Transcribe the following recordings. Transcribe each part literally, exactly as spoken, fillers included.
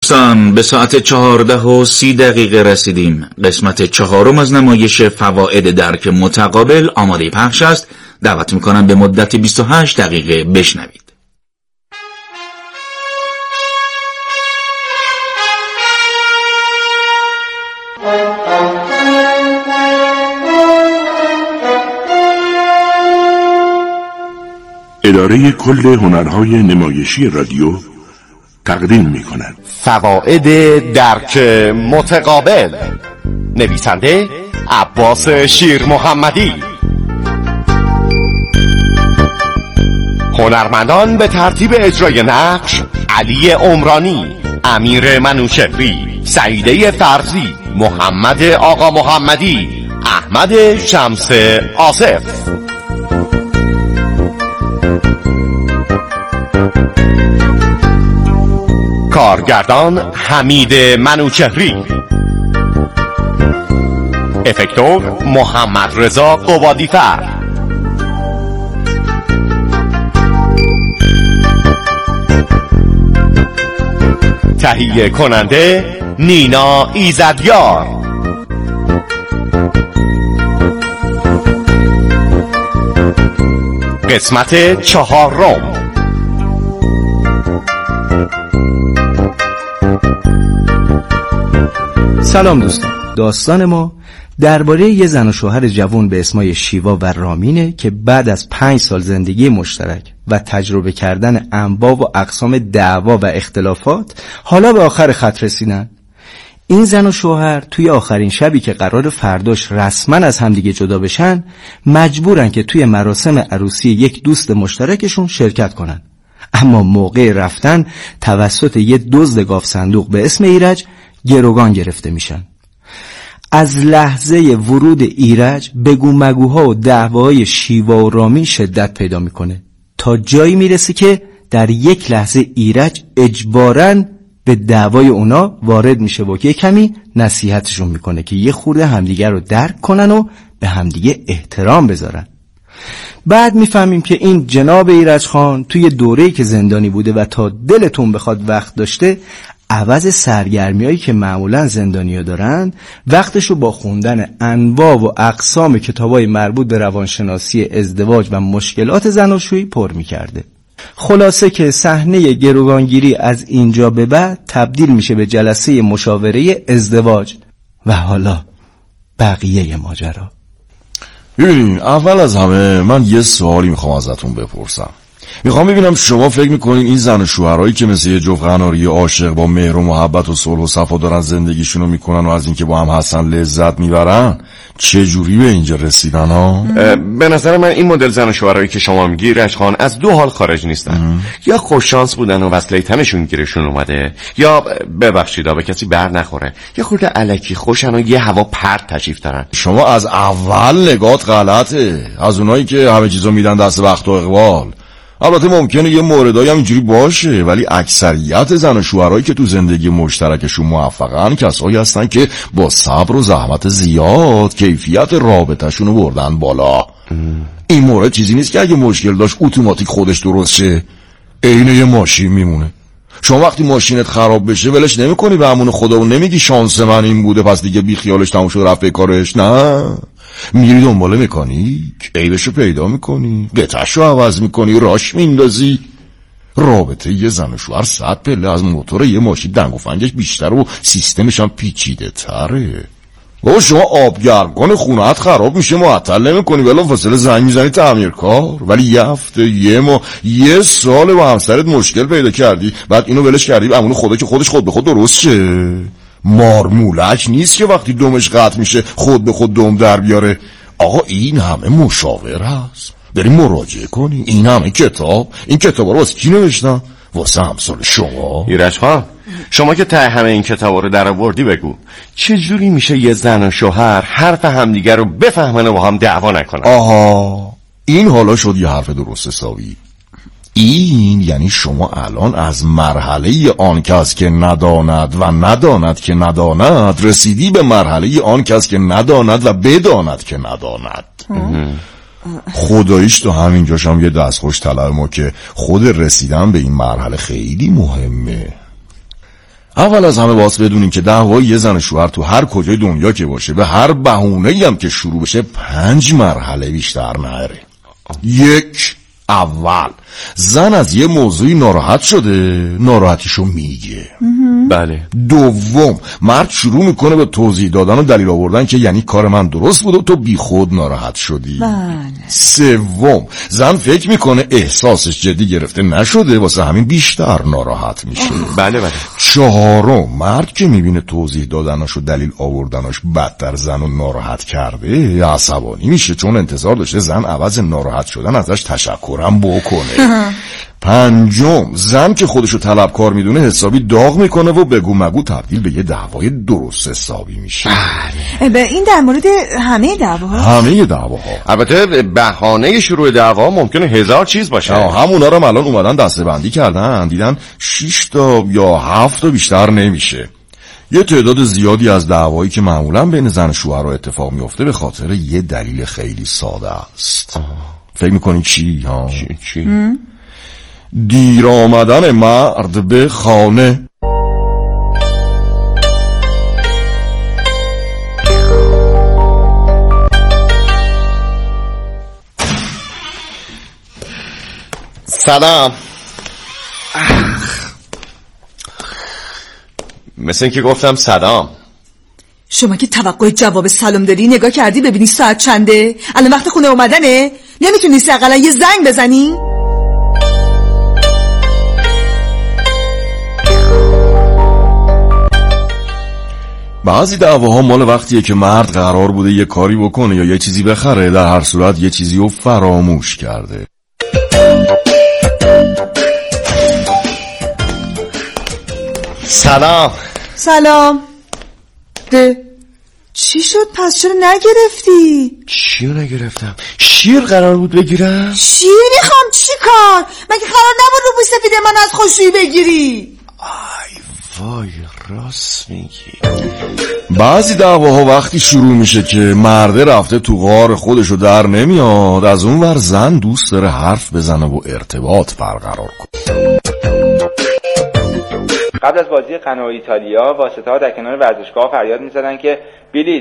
دوستان، به ساعت چهارده و سی دقیقه رسیدیم. قسمت چهارم از نمایش فواید درک متقابل آماده پخش است. دعوت میکنم به مدت بیست و هشت دقیقه بشنوید. اداره کل هنرهای نمایشی رادیو تقدیم می‌کند فواید درک متقابل. نویسنده عباس شیر محمدی. هنرمندان به ترتیب اجرای نقش: علی عمرانی، امیر منوچهری، سعیده فرزی، محمد آقا محمدی، احمد شمس آصف. کارگردان حمید منوچهری. افکتور محمد رضا قبادیفر. تهیه کننده نینا ایزدیار. قسمت چهارم. سلام دوستان، داستان ما درباره یه زن و شوهر جوان به اسمای شیوا و رامینه که بعد از پنج سال زندگی مشترک و تجربه کردن انواع و اقسام دعوا و اختلافات حالا به آخر خط رسیدن. این زن و شوهر توی آخرین شبی که قرار فرداش رسما از همدیگه جدا بشن مجبورن که توی مراسم عروسی یک دوست مشترکشون شرکت کنن، اما موقع رفتن توسط یه دزد گاف صندوق به اسم ایرج گروگان گرفته میشن. از لحظه ورود ایرج بگو مگوها و دعوای شیوا و رامین شدت پیدا میکنه تا جایی میرسه که در یک لحظه ایرج اجباراً به دعوای اونا وارد میشه و که کمی نصیحتشون میکنه که یه خورده همدیگر رو درک کنن و به همدیگه احترام بذارن. بعد میفهمیم که این جناب ایرج خان توی دوره‌ای که زندانی بوده و تا دلتون بخواد وقت داشته، عوض سرگرمیایی که معمولا زندانی‌ها دارن وقتشو با خوندن انواع و اقسام کتابای مربوط به روانشناسی ازدواج و مشکلات زناشویی پر می‌کرده. خلاصه که صحنه گروگانگیری از اینجا به بعد تبدیل میشه به جلسه مشاوره ازدواج و حالا بقیه ماجرا. ببینین، اول از همه من یه سوالی میخوام ازتون بپرسم. میخوام ببینم شما فکر میکنین این زن و شوهرایی که مثل یه جفت قناری عاشق با مهر و محبت و صلح و صفا دارن زندگیشونو میکنن و از اینکه با هم هستن لذت میبرن، چه جوری به اینجا رسیدن ها؟ به نظر من این مدل زن و شوهرایی که شما میگی ایرج خان از دو حال خارج نیستن. ام. یا خوش شانس بودن و وصله تنشون گیرشون اومده، یا ببخشید به کسی بر نخوره، یا خورده الکی خوشن و یه هوا پرت تشریف دارن. شما از اول نگات غلطه، از اونایی که همه چیزو میدن دست بخت و اقبال. البته ممکنه یه موردایی هم اینجوری باشه، ولی اکثریت زن و شوهرایی که تو زندگی مشترکشون موفقن کسایی هستن که با صبر و زحمت زیاد کیفیت رابطه‌شون رو بردن بالا. ام. این مورد چیزی نیست که اگه مشکل داشت اتوماتیک خودش درست شه. عین یه ماشین میمونه. شما وقتی ماشینت خراب بشه ولش نمی‌کنی به امون خدا و نمیگی شانس من این بوده پس دیگه بی خیالش تموم شد رفت به کارش. نه، میری دنبال مکانیک، عیبشو پیدا میکنی، قطعشو عوض میکنی، راش میندازی. رابطه یه زن و شوهر صد پله از موتور یه ماشین دنگ و فنگش بیشتر و سیستمش هم پیچیده تره. بابا شما آب گرم کنه خونه‌ات خراب میشه معطل نمیکنی، بلا فاصله زنگ میزنی تعمیر کار، ولی یه هفته یه ماه یه سال با همسرت مشکل پیدا کردی بعد اینو ولش کردی امون خدا که خودش خود به خود درست شه. مارمولک نیست که وقتی دمش قطع میشه خود به خود دم در بیاره. آقا این همه مشاور هست، بریم مراجعه کنی. این همه کتاب، این کتابا رو واسه کی نوشتن؟ واسه همسال شما. ایرج خان، شما که ته همه این کتابا رو در آوردی بگو چجوری میشه یه زن و شوهر حرف همدیگر رو بفهمن و با هم دعوا نکنن؟ آها، این حالا شد یه حرف درست حسابی. این یعنی شما الان از مرحله آن کس که نداند و نداند که نداند رسیدی به مرحله آن کس که نداند و بداند که نداند. خداییش تو همینجاش هم یه دستخوش طلب ما که خود رسیدن به این مرحله خیلی مهمه. اول از همه باید بدونیم که دعوای یه زن و شوهر تو هر کجای دنیا که باشه به هر بهونه‌ای هم که شروع بشه پنج مرحله بیشتر نره. یک، اول زن از یه موضوعی ناراحت شده، ناراحتیشو میگه. بله. دوم، مرد شروع میکنه به توضیح دادن و دلیل آوردن که یعنی کار من درست بود و تو بی خود ناراحت شدی. بله. سوم، زن فکر میکنه احساسش جدی گرفته نشده واسه همین بیشتر ناراحت میشه. بله بله. چهارم، مرد که میبینه توضیح دادناش و دلیل آوردناش بدتر زن رو ناراحت کرده عصبانی میشه، چون انتظار داشته زن عوض ناراحت شدن ازش تشکرم بکنه. پنجم، زن که خودشو طلبکار میدونه حسابی داغ میکنه و بگو مگو تبدیل به یه دعوای درست حسابی میشه. به این در مورد همه دعواها؟ همه دعواها. البته بهانه شروع دعوا ممکنه هزار چیز باشه. همونا رو الان اومدن دسته بندی کردن، دیدن شش تا یا هفت تا بیشتر نمیشه. یه تعداد زیادی از دعوایی که معمولا بین زن و شوهر اتفاق میفته به خاطر یه دلیل خیلی ساده است. آه. فکر میکنی چی ها؟ چی چی؟ دیر آمدن مرد به خانه. سلام. مثل اینکه گفتم سلام. شما که توقع جواب سلام داری نگاه کردی ببینی ساعت چنده؟ الان وقت خونه اومدنه؟ نمیتونی حداقل یه زنگ بزنی؟ بعضی دعواها مال وقتیه که مرد قرار بوده یه کاری بکنه یا یه چیزی بخره، در هر صورت یه چیزی رو فراموش کرده. سلام. سلام. ده چی شد پس چرا نگرفتی؟ چی رو نگرفتم؟ شیر قرار بود بگیرم؟ شیر میخوام چی کار؟ مگه قرار نبود رو بوی سفید من از خوشویی بگیری؟ آی وای راست میگی. بعضی دعواها وقتی شروع میشه که مرده رفته تو غار خودشو در نمیاد، از اون ور زن دوست داره حرف بزنه و ارتباط برقرار کنه. قبل از بازی غنا و ایتالیا واسطه‌ها در کنار ورزشگاه فریاد می‌زدن که بلیت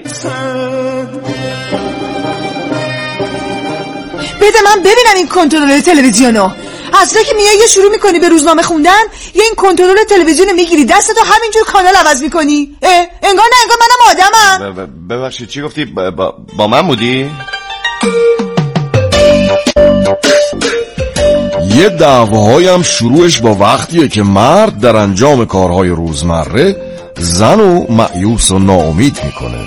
بده من ببینم این کنترل تلویزیونو. اصلا که میای یه شروع میکنی به روزنامه خوندن، یه این کنترل تلویزیون میگیری دستتو همینجور کانال عوض میکنی. انگار نه انگار منم آدمم. ببخشید چی گفتی؟ با, با, با من بودی؟ یه دعواهای هم شروعش با وقتیه که مرد در انجام کارهای روزمره زن و مایوس و ناامید میکنه.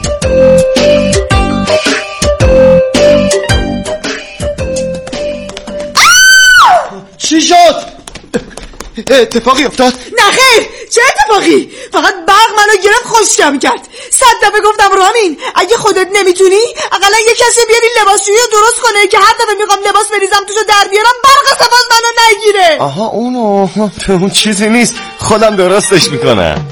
چی شد؟ اتفاقی افتاد؟ نه خیر، چه اتفاقی؟ فقط برق منو گرفت خشکم کرد. صد دفعه گفتم رامین اگه خودت نمیتونی اقلا یه کسی بیاری لباسشویی رو درست کنه که هر دفعه میخوام لباس بریزم توشو در بیارم برق صفاز منو نگیره. آها اونو اون چیزی نیست، خودم درستش میکنم.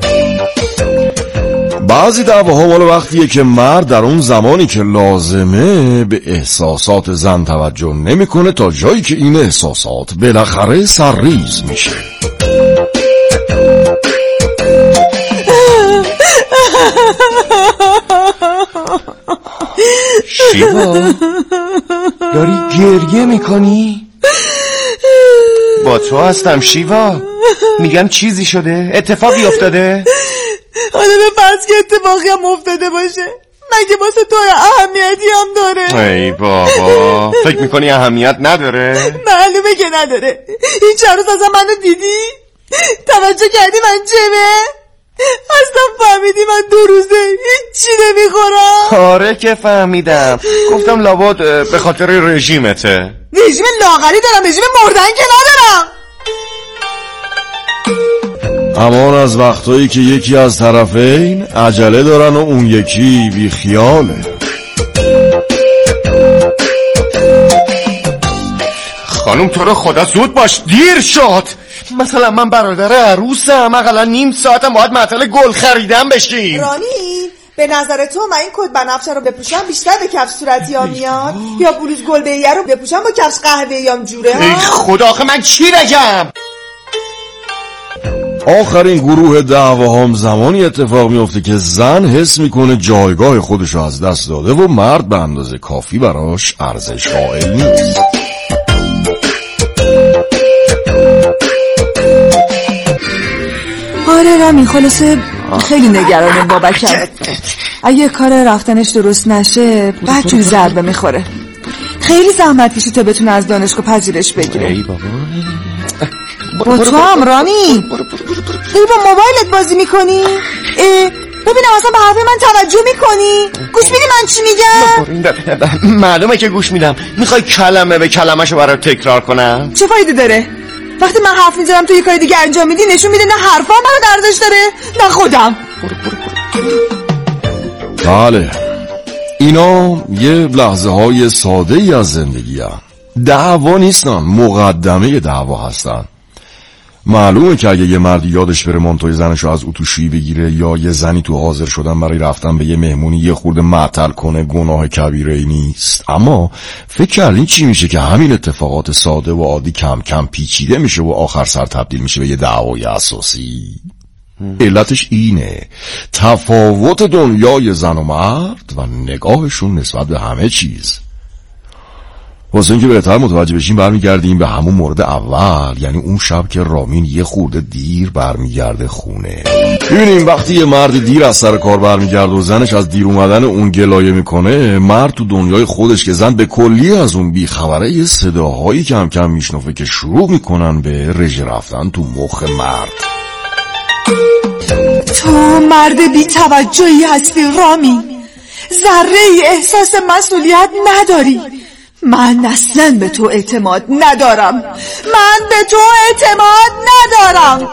بعضی دعواها مال وقتیه که مرد در اون زمانی که لازمه به احساسات زن توجه نمیکنه تا جایی که این احساسات بالاخره سرریز میشه. شیوا داری گریه میکنی؟ با تو هستم شیوا. میگم چیزی شده؟ اتفاقی افتاده؟ حالا به فرض که اتفاقی هم افتاده باشه، مگه واسه تو اهمیتی هم داره؟ ای بابا فکر میکنی اهمیت نداره؟ معلومه که نداره. این چند روز اصلا منو دیدی؟ توجه کردی من چمه؟ اصلا فهمیدی من دو روزه هیچ چی نمیخورم؟ آره که فهمیدم. گفتم لابد به خاطر رژیمته. رژیم لاغری دارم، رژیم مردن که ندارم. امان از وقتایی که یکی از طرفین عجله دارن و اون یکی بی خیاله. خانم تو رو خدا زود باش، دیر شد. مثلا من برادر عروسم، اقلا نیم ساعتم باید معطل گل خریدم بشیم. رانی به نظر تو من این کت بنفشه رو بپوشم بیشتر به کفش صورتی ها میاد یا بلوز گلبه‌ایه رو بپوشم با کفش قهوه‌ای هم جوره ها؟ ای خدا آخه من چی بگم؟ آخرین گروه دعواهام زمانی اتفاق میفته که زن حس میکنه جایگاه خودش رو از دست داده و مرد به اندازه کافی براش ارزش قائل نیست. آره رامی، خلاصه خیلی نگرانم بابکم. اگه کار رفتنش درست نشه بعد جوری ضربه میخوره. خیلی زحمت کشید تا بتونه از دانشگاه پذیرش بگیره. ای بابا با تو هم رامی داری با موبایلت بازی میکنی؟ ببینم اصلا به حرف من توجه میکنی؟ گوش میدی من چی میگم؟ معلومه که گوش میدم. میخوای کلمه به کلمه‌شو برات تکرار کنم؟ چه فایده داره؟ وقتی من حرف میزنم تو یه کار دیگه انجام میدی نشون میده نه حرفام منو ارزش داره نه خودم. بله، اینا یه لحظه های ساده ای از زندگی هم. دعوا نیستن، مقدمه دعوا هستن. معلومه که اگه یه مردی یادش بره مانتوی زنشو از اتوشی بگیره یا یه زنی تو حاضر شدن برای رفتن به یه مهمونی یه خورده معطل کنه گناه کبیره ای نیست. اما فکر کردین چی میشه که همین اتفاقات ساده و عادی کم کم پیچیده میشه و آخر سر تبدیل میشه به یه دعوای اساسی؟ علتش اینه تفاوت دنیای زن و مرد و نگاهشون نسبت به همه چیز. واسه اینکه بهتر متوجه بشیم برمیگردیم به همون مورد اول، یعنی اون شب که رامین یه خورده دیر برمیگرده خونه. ببینیم وقتی یه مرد دیر از سر کار برمیگرده و زنش از دیر اومدن اون گلایه میکنه، مرد تو دنیای خودش که زن به کلی از اون بیخبره یه صداهایی کم کم میشنفه که شروع میکنن به رژه رفتن تو مخ مرد. تو مرد بی توجهی هستی رامی، ذره احساس مسئولیت نداری. من اصلا به تو اعتماد ندارم. من به تو اعتماد ندارم.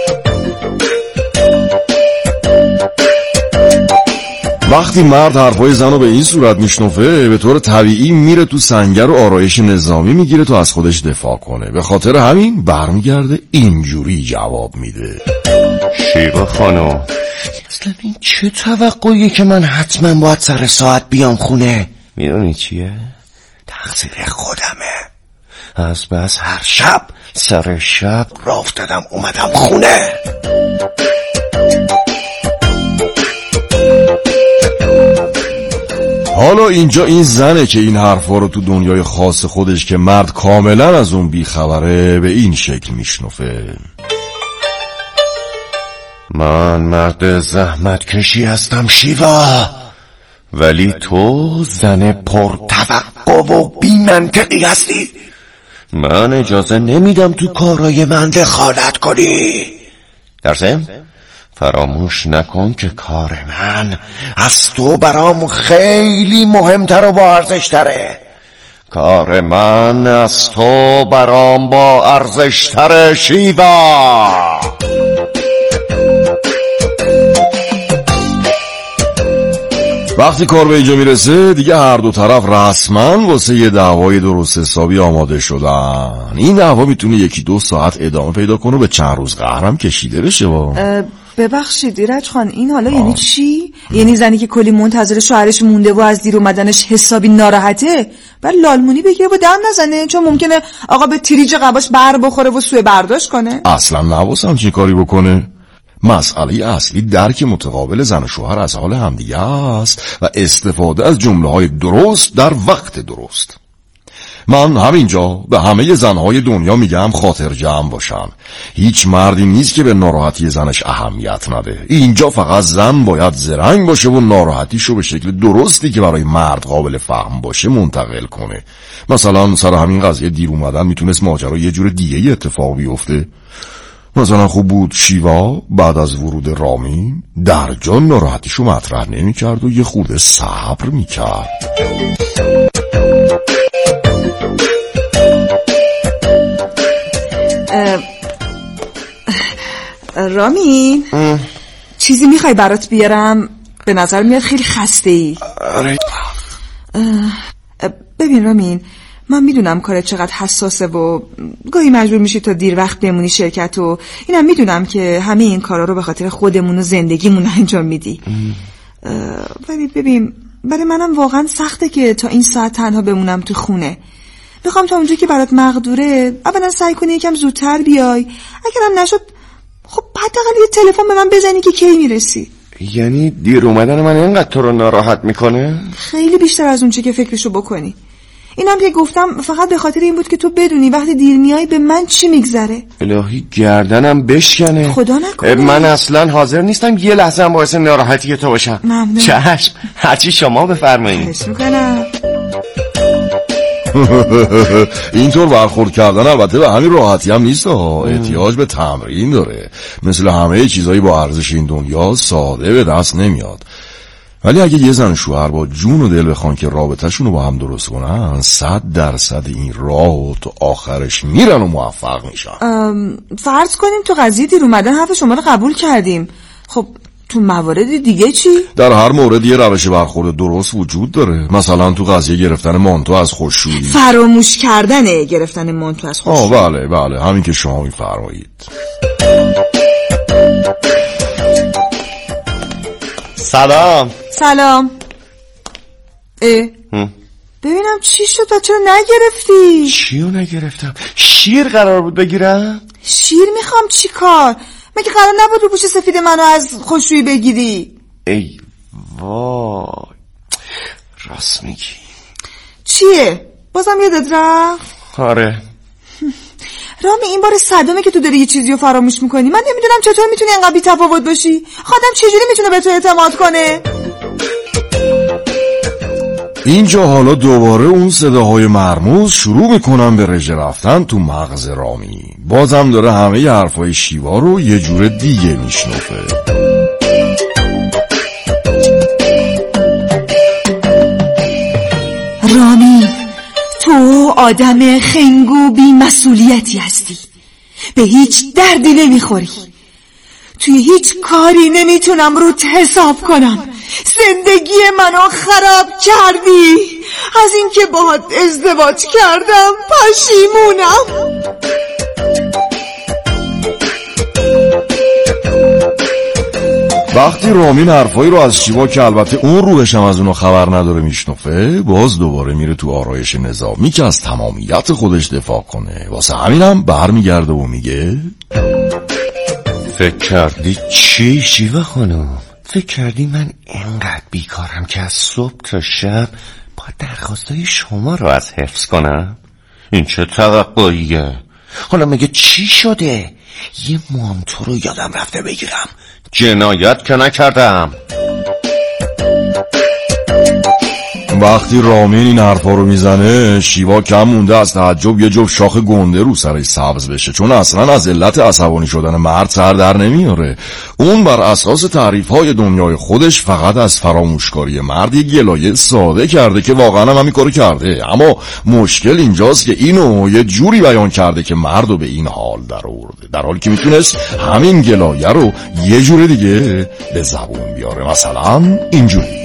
وقتی مرد حرفای زن رو به این صورت میشنفه به طور طبیعی میره تو سنگر و آرایش نظامی میگیره تا از خودش دفاع کنه. به خاطر همین برمیگرده اینجوری جواب میده: شیوا خانم، اصلا این چه توقعیه که من حتما باید سر ساعت بیام خونه؟ میدونی چیه؟ تقصیر خودمه. از بس هر شب سر شب راه افتادم اومدم خونه. حالا اینجا این زنه که این حرفا رو تو دنیای خاص خودش که مرد کاملا از اون بیخبره به این شکل میشنفه: من مرد زحمت کشی هستم شیوا، ولی تو زن پر توقع و بی منطقی هستی. من اجازه نمیدم تو کارای من دخالت کنی. در ضمن فراموش نکن که کار من از تو برام خیلی مهمتر و با ارزش تره. کار من از تو برام با ارزش تره شیوا. وقتی کار به اینجا میرسه دیگه هر دو طرف رسما واسه یه دعوای درست حسابی آماده شدن. این دعوا میتونه یکی دو ساعت ادامه پیدا کنه و به چند روز قهرم کشیده بشه. با ببخشید ایرج خان، این حالا آه. یعنی چی؟ یعنی زنی که کلی منتظر شوهرش مونده و از دیر اومدنش حسابی ناراحته بعد لالمونی بگیره و دم نزنه چون ممکنه آقا به تریج قباش بر بخوره و سوء برداشت کنه؟ اصلا نواسه همچین کاری بکنه. مسئله اصلی درک متقابل زن و شوهر از حال همدیگه است و استفاده از جمله‌های درست در وقت درست. من همینجا به همه زنهای دنیا میگم خاطر جمع باشن. هیچ مردی نیست که به ناراحتی زنش اهمیت نده. اینجا فقط زن باید زرنگ باشه و ناراحتیشو به شکل درستی که برای مرد قابل فهم باشه منتقل کنه. مثلا سر همین قضیه دیر اومدن میتونست ماجرا یه جور دیگه اتفاق بیفته. مثلا خوب بود شیوا بعد از ورود رامین در جا ناراحتیشو مطرح نمی کرد و یه خورده صبر می کرد. رامین چیزی میخوای برات بیارم؟ به نظر میاد خیلی خسته ای. ببین رامین، من میدونم کارت چقدر حساسه و گاهی مجبور میشی تا دیر وقت بمونی شرکت و اینم میدونم که همه این کارا رو به خاطر خودمون و زندگیمون انجام میدی. ولی ببین برای منم واقعا سخته که تا این ساعت تنها بمونم تو خونه. میخوام تا اونجا که برات مقدوره اولا سعی کنی یکم زودتر بیای، اگرم نشد خب حداقل یه تلفن به من بزنی که کی میرسی. یعنی دیر اومدن من اینقدر تو رو ناراحت میکنه؟ خیلی بیشتر از اون چه که فکرشو بکنی. اینم که گفتم فقط به خاطر این بود که تو بدونی وقتی دیر میای به من چی میگذره. الهی گردنم بشکنه. خدا نکنه. من اصلا حاضر نیستم یه لحظه هم باعث ناراحتی تو باشم. ممنون. چشم، هرچی شما بفرمایید. خواهش میکنم. اینطور برخورد کردن البته به همین راحتی هم نیست ها، احتیاج به تمرین داره. مثل همه چیزایی با ارزش این دنیا ساده به دست نمیاد. ولی اگه یه زن شوهر با جون و دل بخوان که رابطه‌شون رو با هم درست کنن، صد درصد این راه و تو آخرش میرن و موفق میشن. فرض کنیم تو قضیه دیر اومدن حرف شما رو قبول کردیم، خب تو موارد دیگه چی؟ در هر مورد یه روش برخورد درست وجود داره. مثلا تو قضیه گرفتن مانتو از خشکشویی، فراموش کردن گرفتن مانتو از خشکشویی. آه بله بله همین که شما میفرمایید. سلام. سلام. اه ببینم چی شد و چرا نگرفتی؟ چیو نگرفتم؟ شیر قرار بود بگیرم؟ شیر میخوام چی کار؟ مگه قرار نبود رو پوش سفید منو از خشکشویی بگیری؟ ای وای راست میگی. چیه؟ بازم یادت رفت؟ آره. رامی این بار صدامه که تو داری یه چیزی رو فراموش میکنی. من نمیدونم چطور میتونی انقدر بی‌تفاوت باشی. خودم چجوری میتونه به تو اعتماد کنه؟ اینجا حالا دوباره اون صداهای مرموز شروع میکنن به رژه رفتن تو مغز رامی. بازم داره همه حرفای شیوا رو یه جور دیگه میشنفه. رامی تو آدم خنگو بی مسئولیتی هستی، به هیچ دردی نمیخوری، توی هیچ کاری نمیتونم روت حساب کنم. زندگی منو خراب کردی. از اینکه باهات ازدواج کردم پشیمونم. وقتی رامین حرفایی رو از شیوا که البته اون روحش هم از اونو خبر نداره میشنفه، باز دوباره میره تو آرایش نظامی که از تمامیت خودش دفاع کنه. واسه همینم برمیگرده و میگه فکر کردی چی شیوا خانم؟ فکر کردی من اینقدر بیکارم که از صبح تا شب با درخواستای شما رو از حفظ کنم؟ این چه توقعیه؟ حالا مگه چی شده؟ یه مامتو رو یادم رفته بگیرم. جنایت که نکردم. وقتی رامین این حرفا رو میزنه، شیوا کم مونده از تعجب یه جفت شاخ گنده رو سرش سبز بشه، چون اصلا از علت عصبانی شدن مرد سر در نمیاره. اون بر اساس تعریف‌های دنیای خودش فقط از فراموشکاری مرد یه گلایه ساده کرده که واقعا هم همین کارو کرده. اما مشکل اینجاست که اینو یه جوری بیان کرده که مردو به این حال در آورده، در حالی که میتونست همین گلایه رو یه جور دیگه به زبون بیاره. مثلا اینجوری: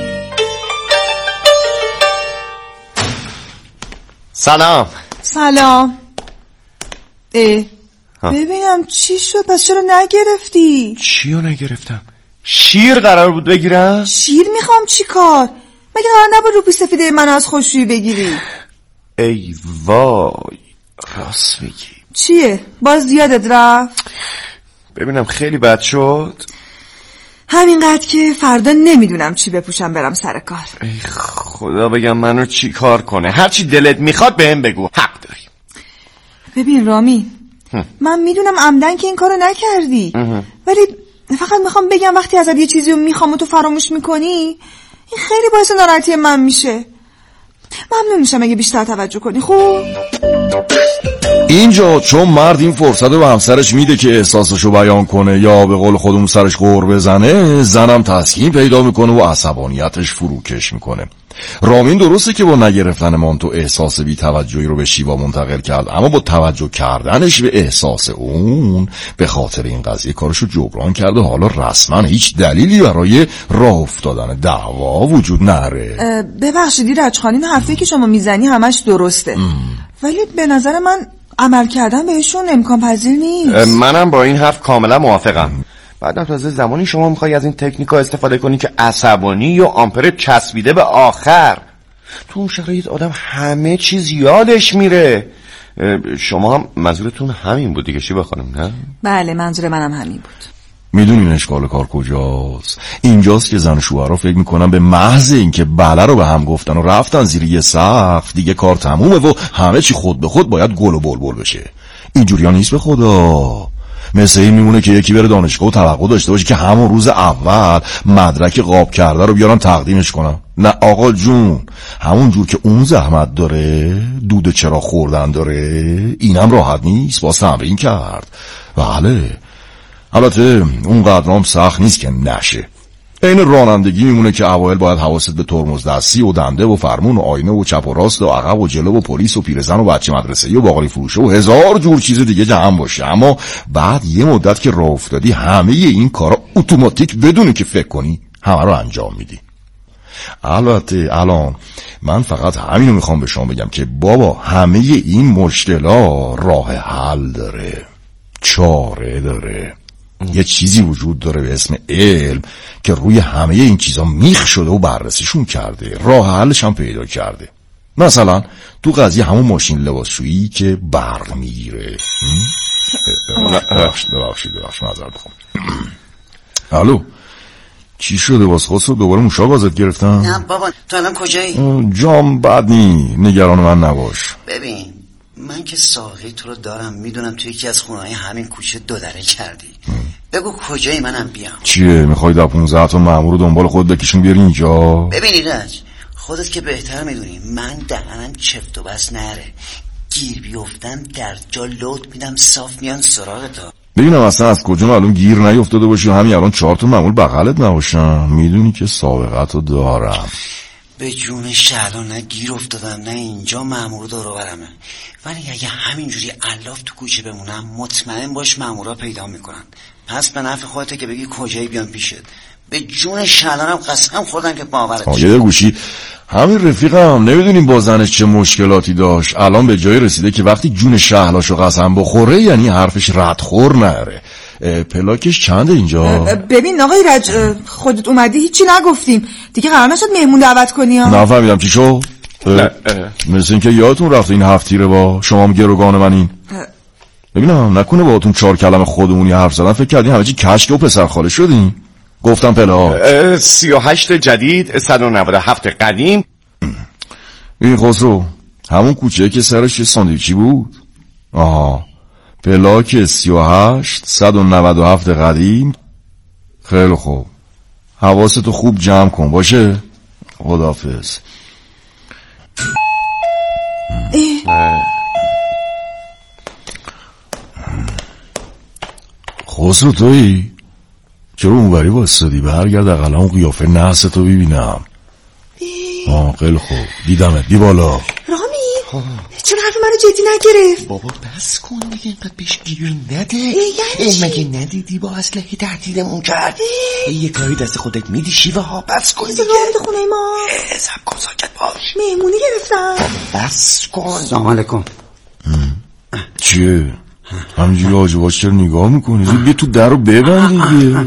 سلام. سلام. اه ببینم چی شد؟ پس چرا نگرفتی؟ چیو نگرفتم؟ شیر قرار بود بگیرم؟ شیر میخوام چی کار؟ مگه قرار نبود رو پیش سفیده من از خشکشویی بگیری؟ ای وای راست میگی. چیه؟ باز یادت رفت؟ ببینم خیلی بد شد. همینقدر که فردا نمیدونم چی بپوشم برم سر کار. ای خدا بگم منو چی کار کنه. هرچی دلت میخواد بهم بگو، حق داری. ببین رامی هم. من میدونم عمدن که این کارو نکردی هم. ولی فقط میخوام بگم وقتی ازت یه چیزی رو میخوام و تو فراموش میکنی، این خیلی باعث ناراحتی من میشه. ممنون میشم اگه بیشتر توجه کنی. خوب اینجا چون مرد این فرصت رو به همسرش میده که احساسشو بیان کنه یا به قول خودمون سرش غر بزنه، زنم تسکین پیدا میکنه و عصبانیتش فروکش میکنه. رامین درسته که با نگرفتن مانتو احساس بی توجهی رو به شیوا منتقل کرد، اما با توجه کردنش به احساس اون به خاطر این قضیه کارشو جبران کرده. حالا رسما هیچ دلیلی برای راه افتادن دعوا وجود نره. ببخشید ایرج خانم، حرفی که شما میزنی همش درسته ام. ولی به نظر من عمل کردن بهشون امکان پذیر نیست. منم با این حرف کاملا موافقم. بعدم تازه زمانی شما میخوای از این تکنیکا استفاده کنی که عصبانی یا آمپر چسبیده به آخر. تو اون شرایط آدم همه چیز یادش میره. شما هم منظورتون همین بود دیگه شیوا خانم نه؟ بله منظور منم همین بود. میدونین اشکال کار کجاست؟ اینجاست که زن شوهرها فکر میکنن به محض اینکه بله رو به هم گفتن و رفتن زیر یه سقف دیگه کار تمومه و همه چی خود به خود باید گل و بلبل بشه. اینجوری ها نیست به خدا. مثل این میمونه که یکی بره دانشگاه و توقع داشته باشه که همون روز اول مدرک قاب کرده رو بیارن تقدیمش کنن. نه آقا جون، همون جور که اون زحمت داره، دود چرا خوردن داره، اینم راحت نیست، باز تمرین کرد. بله البته اون قدرام سخت نیست که نشه. این رانندگی میمونه که اوایل باید حواست به ترمز دستی و دنده و فرمون و آینه و چپ و راست و عقب و جلو و پلیس و پیرزن و بچه مدرسه‌ای و باقالی فروشه و هزار جور چیز دیگه جمع باشه. اما بعد یه مدت که راه افتادی همه این کارا اتوماتیک بدون که فکر کنی همه رو انجام میدی. البته الان من فقط همینو میخوام به شما بگم که بابا همه این مشکلات راه حل داره، چاره داره. یه چیزی وجود داره به اسم علم که روی همه این چیزا میخ شده و بررسیشون کرده، راه حلش هم پیدا کرده. مثلا تو قضیه همون ماشین لباسشویی که برق میگیره. ببخشید ببخشید ببخشید معذرت میخوام. الو چی شده باز خواست دوباره موشا گازت گرفتن؟ نه بابا تو الان کجایی؟ جام بد نی، نگران من نباش. ببین من که ساقی تو رو دارم، میدونم تو یکی از خونه‌های همین کوچه دو دره کردی. بگو کجایی منم بیام. چیه میخوای در پونزده تا مأمور دنبال خود بکشون بیاری اینجا؟ ببین ایرج خودت که بهتر میدونی من دهنم چفت و بس نره، گیر بیفتم در جا لود میدم صاف میان سراغ تو. ببینم اصلا از کجا معلوم گیر نیفتاده باشی و همین الان چهار تا مأمور بغلت نباشن. میدونی که سابقتو دارم. به جون شهلا نه گیر افتادم نه اینجا مأمور دارو برمه، ولی اگه همینجوری الاف تو کوچه بمونم مطمئن باش مأمورا پیدا میکنن. پس به نفع خودته که بگی کجایی بیان پیشت. به جون شهلانم قسم خوردم که باورت شه. یه گوشی همین رفیقم نمیدونیم با زنش چه مشکلاتی داشت، الان به جای رسیده که وقتی جون شهلاشو قسم بخوره یعنی حرفش ردخور نره. پلاکش چنده اینجا؟ ببین آقای رج خودت اومدی هیچی نگفتیم دیگه، قرار نشد مهمون دعوت کنی ها؟ نفهمیدم چی شد؟ مثل اینکه یادتون رفته این هفتیره با شما هم گروگان منین. ببینم نکنه باهاتون چهار کلمه خودمونی حرف زدن فکر کردین همه چی کشک و پسر خاله شدین. گفتم پلا سی و هشت جدید صد و نود و هفت قدیم. این خسرو همون کوچه که سرش یه ساندویچی بود. آها پلاک سی و هشت صد و نود و هفت قدیم. خیلی خوب حواستو خوب جمع کن باشه. خداحافظ. خسرو تویی؟ چرا اونوری واسدی؟ برگرد اقلا اون قیافه نحس تو ببینم. آه خیلی خوب دیدمت. بی بالا. رامی چرا حرف منو جدی نگرفت؟ بابا بس کن دیگه اینقدر بهش گیر نده. ای مگه ندیدی با اسلحه تهدیدمون کرد؟ یه کاری دست خودت میدی شیوه ها. بس کن دیگه. وارد خونه ما سب کن ساکت باش. مهمونی گرفتم. بس کن. سلام علیکم. چیه؟ همینجوری آجواش چرا نگاه میکنی؟ بیا تو در رو ببند دیگه.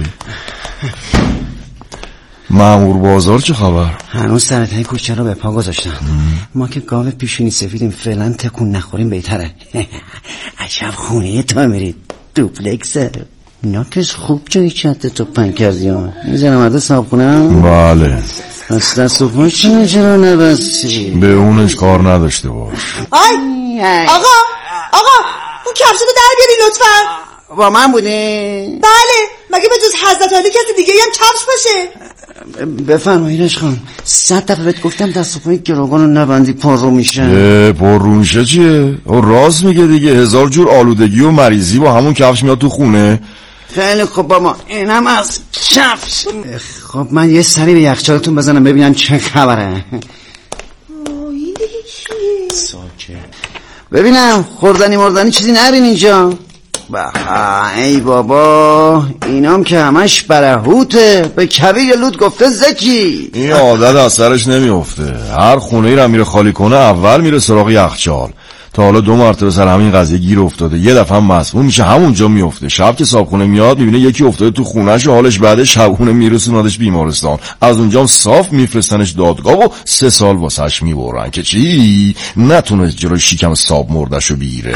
مأمور بازار چه خبر؟ هنوز سرتای کوچه رو به پا گذاشتم. ما که گاو پیشونی سفیدیم فعلا تکون نخوریم بهتره. عجب خونه تا میرید دوپلکسه. اینا که خوب جایی چنده تو پنگ کردی ها. میزنم مرده صاحب خونم؟ بله. پس دست و پای چرا چرا نبستی؟ به اونش کار نداشته باش. آی آقا آقا اون کفشتو در بیاری لطفا. با من بودی؟ بله مگه به جز حضرت علی کسی دیگه هم کفش باشه؟ بفرمایید خان. صد دفعه بهت گفتم دست و پای گروگانو نبندی پر رو میشه. پر رو میشه چیه؟ او راست میگه دیگه. هزار جور آلودگی و مریضی با همون کفش میاد تو خونه. خیلی خوب بابا اینم از کفش. خب من یه سری به یخچالتون بزنم ببینم چه خبره. این دیگه کیه؟ ساکت ببینم خوردنی مردنی چیزی نرین اینجا. ای بابا اینام که همش برهوته. به کبیر لود گفته زکی. این عادت از سرش نمیفته. هر خونه ای رو میره خالی کنه اول میره سراغ یخچال تا حالا دو مرتبه سر همین قضیه گیر افتاده. یه دفعه هم مسموم میشه همونجا میفته. شب که صابخونه میاد میبینه یکی افتاده تو خونه‌ش و حالش بعد شبونه میرسونادش بیمارستان. از اونجا هم صاف میفرستنش دادگاه و سه سال واسش میبرن که چی نتونه جلوی شکم صاب مردشو بگیره.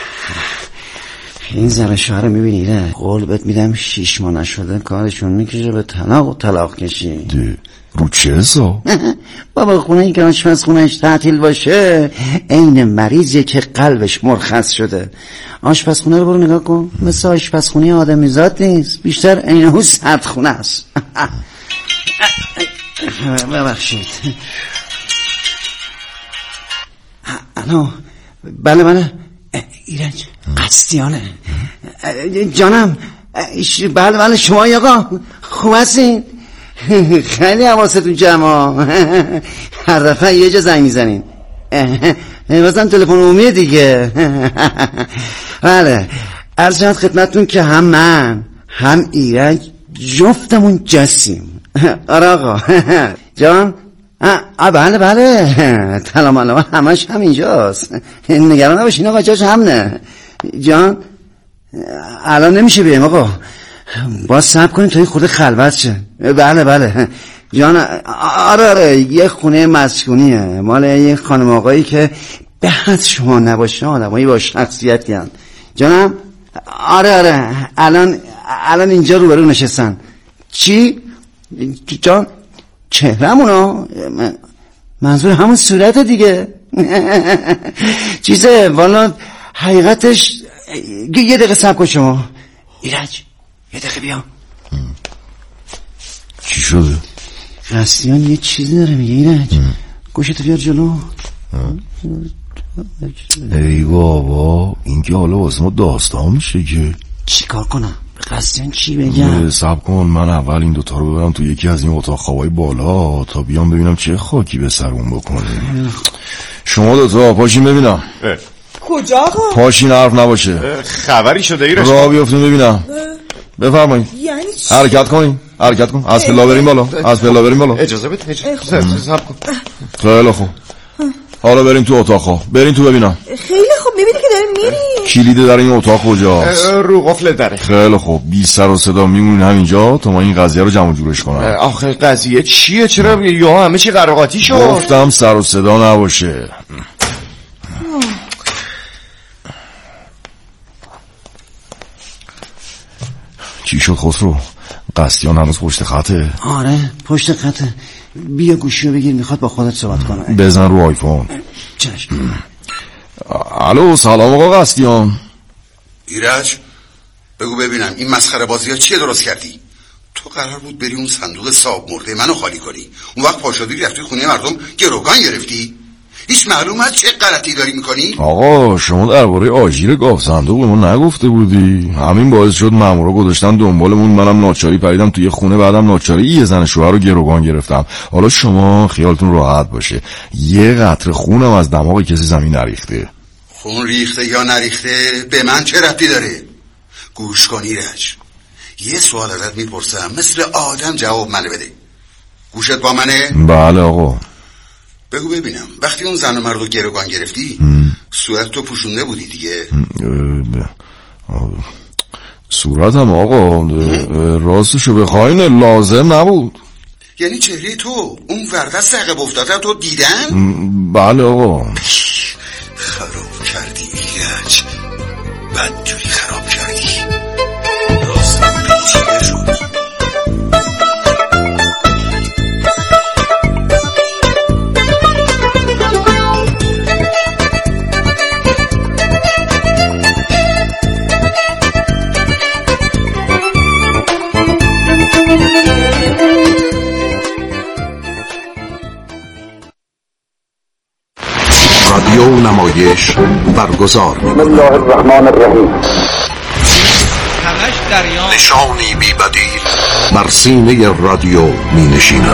این زن شوهر میبینی نه قول بهت میدم شیش ماه نشده کارشون میکشه به طلاق و طلاق کشی. ده رو چه حساب؟ بابا خونه ای که آشپزخونه‌اش تعطیل باشه عین مریضیه که قلبش مرخص شده. آشپزخونه رو برو نگاه کن، مثل آشپزخونه آدمیزاد نیست، بیشتر عینه سردخونه است. ببخشید. الو بله بله ایرج قصدیانه جانم. بله بله شما آقا خوب هستین؟ خیلی حواستون جمع. هر دفعه یه جا زنگ میزنین. بازم تلفن عمومیه دیگه. بله عرض شد خدمتتون که هم من هم ایرج جفتمون جسیم. آره آقا جان. آه بله بله تلام علامه همش همینجاست، نگران نباشین آقا جاش همنه. جان الان نمیشه بیایم آقا، باز صبر کنیم تا این خود خلوت شه. بله بله جان. آره آره یه خونه مسکونیه مال یه خانم آقایی که به حد شما نباشه آدمایی با شخصیتی هن. جانم آره آره الان الان اینجا روبرو نشستن. چی؟ جان چهرمونو منظور همون صورت دیگه. چیزه والا حقیقتش. یه دقیقه صبر کن شما ایرج، یه دقیقه بیا. چی شده؟ قصدیان یه چیزی داره میگه ایرج، گوشتو بیار جلو. ای بابا این که حالا واسه ما داستان میشه که چی کار کنم؟ قصدیان چی بگم؟ صبر کن من اول این دوتا رو ببرم تو یکی از این اتاق خوابای بالا تا بیام ببینم چه خاکی به سرمون بکنه. شما دوتا پاشین ببینم. کجا آقا؟ پاشین حرف نباشه. خبری شده ایرش؟ راه بیافتیم ببینم. بفرمایید. یعنی چی؟ حرکت کنین حرکت کن. از پلا بریم بالا، از پلا بریم بالا. اجازه بده اجازه صبر کن. خیلی خوب حالا بریم تو اتاق خواب. بریم تو ببینم. خیلی خوب میبینی که داریم میریم. کلید در این اتاق کجاست؟ رو قفل دره. خیلی خوب بی سر و صدا میمونین همینجا تا ما این قضیه رو جمع جورش کنم. آخه قضیه چیه؟ چرا یا همه چی قراقاتی شد؟ گفتم سر و صدا نباشه. چی شد خسرو؟ قصدیان هنوز پشت خطه؟ آره پشت خطه. بیا گوشی رو بگیر میخواد با خودت صحبت کنه. بزن رو آیفون. چشم. الو سلام آقا قصدیان. ایرج بگو ببینم این مسخره بازی ها چیه درست کردی؟ تو قرار بود بری اون صندوق صاحب مرده منو خالی کنی، اون وقت پاشدی رفتی خونه مردم گروگان گرفتی. هیچ معلوم هست چه غلطی داری میکنی؟ آقا شما درباره آژیر گاف صندوق به ما نگفته بودی؟ همین باعث شد مامورا گذاشتن دنبالمون، منم ناچاری پریدم توی خونه، بعدم ناچاری یه زن شوهر رو گروگان گرفتم. حالا شما خیالتون راحت باشه یه قطره خونم از دماغ کسی زمین نریخته. خون ریخته یا نریخته به من چه ربطی داره؟ گوش کن ایرج، یه سوال ازت میپرسم مثل آدم جواب منو بده. گوشت با منه؟ بله آقا. بگو ببینم وقتی اون زن و مرد رو گروگان گرفتی صورت تو پوشونده بودی دیگه؟ صورتم آقا راستشو بخواین لازم نبود. یعنی چهره تو اون وردست عقب افتاده تو دیدن؟ بله آقا. خراب کردی ایرج، بدجوری خراب کردی. راستم پیچیده شد. رادیو نمایش برگزار بسم الله الرحمن الرحیم. همش دریا نشانی بی بدیل بر سینه رادیو می نشیند.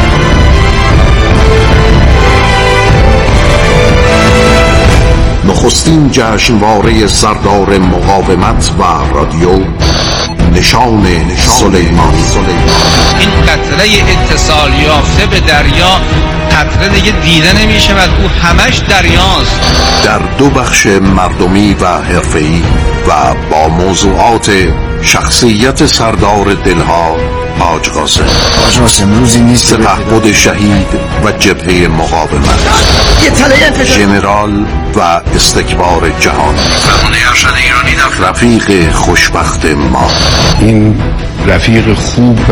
نخستین جشنواره سردار مقاومت و رادیو، نشان سلیمانی. این قطره اتصال یافته به دریا قطره دیگه دیده نمیشه و او همش دریاست. در دو بخش مردمی و حرفه‌ای و با موضوعات شخصیت سردار دلها حاج قاسم. حاج قاسم روزی نیست سپهبد شهید و جبهه مقاومت، ژنرال و استکبار جهانی، فرمانده ارشد ایرانی، رفیق خوشبخت ما. این رفیق خوب و